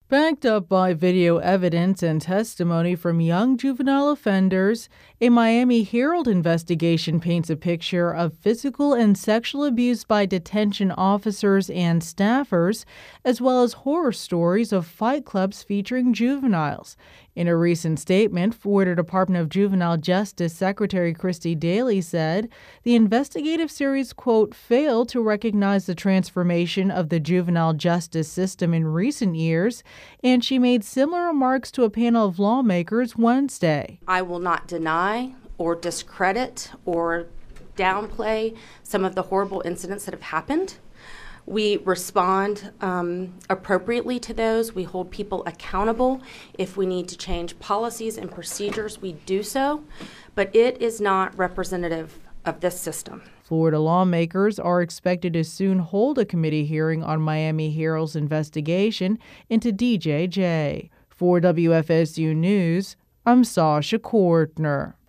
Backed up by video evidence and testimony from young juvenile offenders, a Miami Herald investigation paints a picture of physical and sexual abuse by detention officers and staffers, as well as horror stories of fight clubs featuring juveniles. In a recent statement, Florida Department of Juvenile Justice Secretary Christy Daly said the investigative series, quote, failed to recognize the transformation of the juvenile justice system in recent years, and she made similar remarks to a panel of lawmakers Wednesday. I will not deny or discredit or downplay some of the horrible incidents that have happened. We respond appropriately to those. We hold people accountable. If we need to change policies and procedures, we do so. But it is not representative of this system. Florida lawmakers are expected to soon hold a committee hearing on Miami Herald's investigation into DJJ. For WFSU News, I'm Sasha Kortner.